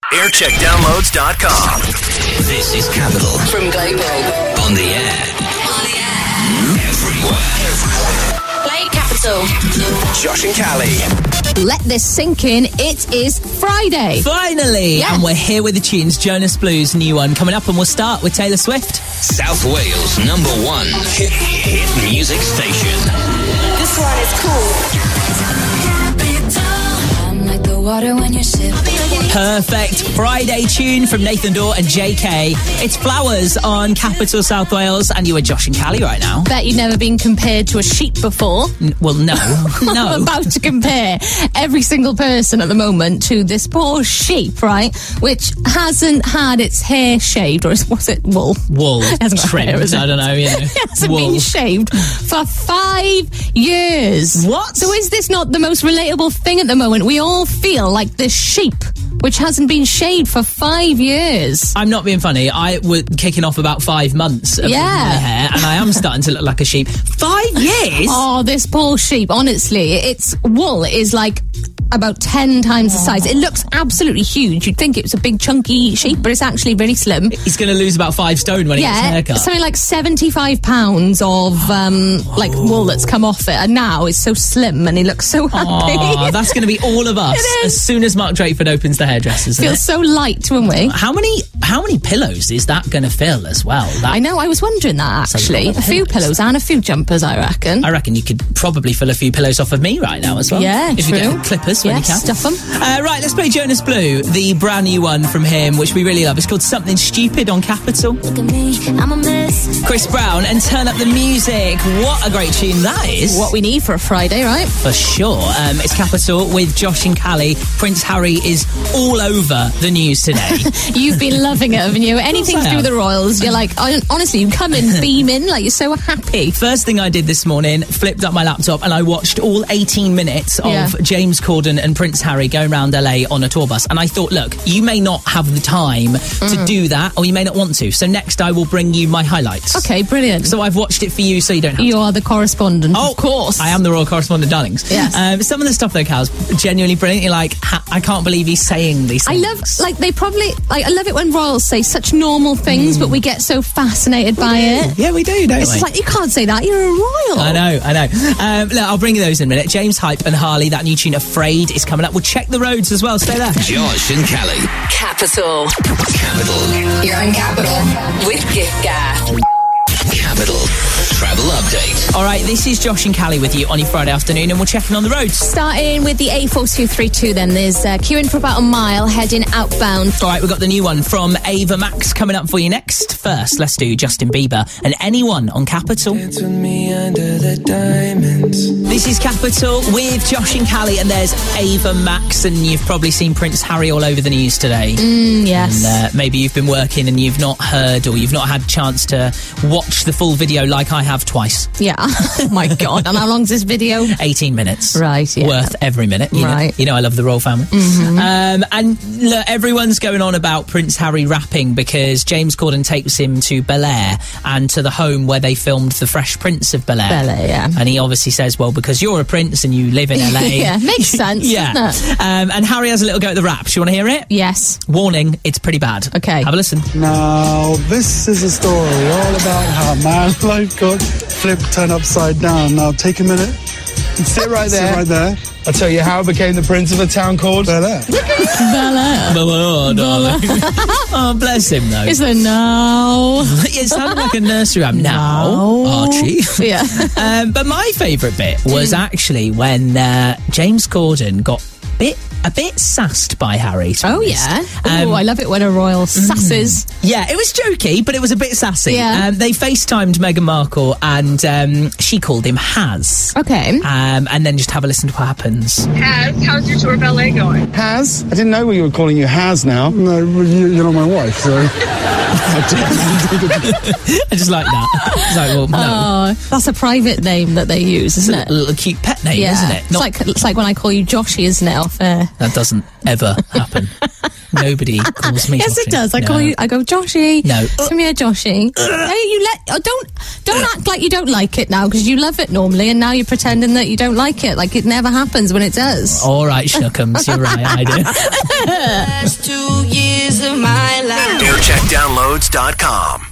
Aircheckdownloads.com. This is Capital. From Global. On the air. Everywhere. Play Capital. Josh and Callie. Let this sink in. It is Friday. Finally! Yes. And we're here with the tunes. Jonas Blues' new one coming up, and we'll start with Taylor Swift. South Wales' #1 hit music station. This one is cool. I'm like the water when you sip. Perfect Friday tune from Nathan Dawe and JK. It's Flowers on Capital South Wales, and you are Josh and Callie right now. Bet you've never been compared to a sheep before. Well, no. I'm about to compare every single person at the moment to this poor sheep, right? Which hasn't had its hair shaved, or was it wool? Wool. It hasn't got Trimmed, hair, is it? I don't know, It hasn't been shaved for 5 years. What? So is this not the most relatable thing at the moment? We all feel like this sheep, which hasn't been shaved for 5 years. I'm not being funny. I was kicking off about 5 months of my hair, and I am starting to look like a sheep. 5 years? Oh, this poor sheep, honestly. Its wool is like about 10 times the size. It looks absolutely huge. You'd think it was a big chunky sheep, but it's actually really slim. He's going to lose about 5 stone when he gets a haircut. Something like 75 pounds of like wool that's come off it, and now it's so slim and he looks so happy. Oh, that's going to be all of us It is. as soon as Mark Drakeford opens the hairdressers. isn't Feels it? so light, won't we? How many pillows is that going to fill as well? I know, I was wondering that actually. lot of A few pillows and a few jumpers, I reckon. I reckon you could probably fill a few pillows off of me right now as well. Yeah, if true. you get clippers when you can. Stuff them. Right, let's play Jonas Blue, the brand new one from him, which we really love. It's called Something Stupid on Capital. Look at me, I'm a mess. Chris Brown and Turn Up the Music. What a great tune that is. What we need for a Friday, right? For sure. It's Capital with Josh and Callie. Prince Harry is all over the news today. You've been loving it, haven't you? Anything to do with the royals, you're like, honestly, you come in beaming, like you're so happy. First thing I did this morning, flipped up my laptop and I watched all 18 minutes of James Corden and Prince Harry going around LA on a tour bus. And I thought, look, you may not have the time to do that, or you may not want to. So next I will bring you my highlights. Okay, brilliant. So I've watched it for you so you don't have You to. are the correspondent, of course. I am the royal correspondent, darlings. Yes. Some of the stuff though, Cal's genuinely brilliant. You're like, I can't believe he's saying these I things. love, like, I love it when royals say such normal things, but we get so fascinated by it. Yeah, we do, don't It's we? just like, you can't say that, you're a royal. I know. Look, I'll bring you those in a minute. James Hype and Harley, that new tune Afraid is coming up. We'll check the roads as well. Stay there. Josh and Callie. Capital. Capital. You're in Capital with Gift Gaff. Capital. Travel update. All right, this is Josh and Callie with you on your Friday afternoon, and we're checking on the roads. Starting with the A4232 then, there's queuing for about a mile, heading outbound. All right, we've got the new one from Ava Max coming up for you next. First, let's do Justin Bieber and Anyone on Capital. Dance with me under the diamonds. This is Capital with Josh and Callie, and there's Ava Max, and you've probably seen Prince Harry all over the news today. Yes. And maybe you've been working and you've not heard, or you've not had a chance to watch the full video like I have twice. Yeah. Oh my God. And how long's this video? 18 minutes. Right, yeah. Worth every minute. Right. You know I love the royal family. And look, everyone's going on about Prince Harry rapping because James Corden takes him to Bel-Air and to the home where they filmed The Fresh Prince of Bel-Air. Bel-Air, yeah. And he obviously says, well, because you're a prince and you live in LA. Yeah, makes sense, Yeah. doesn't it? And Harry has a little go at the rap. Do you want to hear it? Yes. Warning, it's pretty bad. Okay. Have a listen. Now, this is a story all about how man life got flipped, turned upside down. Now, take a minute. Sit right there. Sit right there. I'll tell you how I became the prince of a town called Bel-Air. Bel-Air. Oh, darling. Oh, bless him, though. It's a no. It sounded like a nursery rhyme. Now, Archie. Yeah. But my favourite bit was actually when James Corden got a bit sassed by Harry. to be Oh, honest. yeah. I love it when a royal sasses. Yeah, it was jokey, but it was a bit sassy. Yeah. They FaceTimed Meghan Markle and she called him Haz. Okay. And then just have a listen to what happens. How's your tour of LA going? Haz? I didn't know we were calling you Haz now. No, you're not my wife, so... I just like that. It's like, well, no. Oh, that's a private name that they use, isn't it? A little cute pet name, Yeah. isn't it? It's like when I call you Joshy, isn't it? Off air. That doesn't ever happen. Nobody calls me Yes, Joshy. it does. I No. call you. I go Joshy. No. Come here, Joshy. Hey, don't act like you don't like it now because you love it normally, and now you're pretending that you don't like it. Like it never happens when it does. All right, Schnookums, you're right, I do. Last 2 years RoadsRoads.com.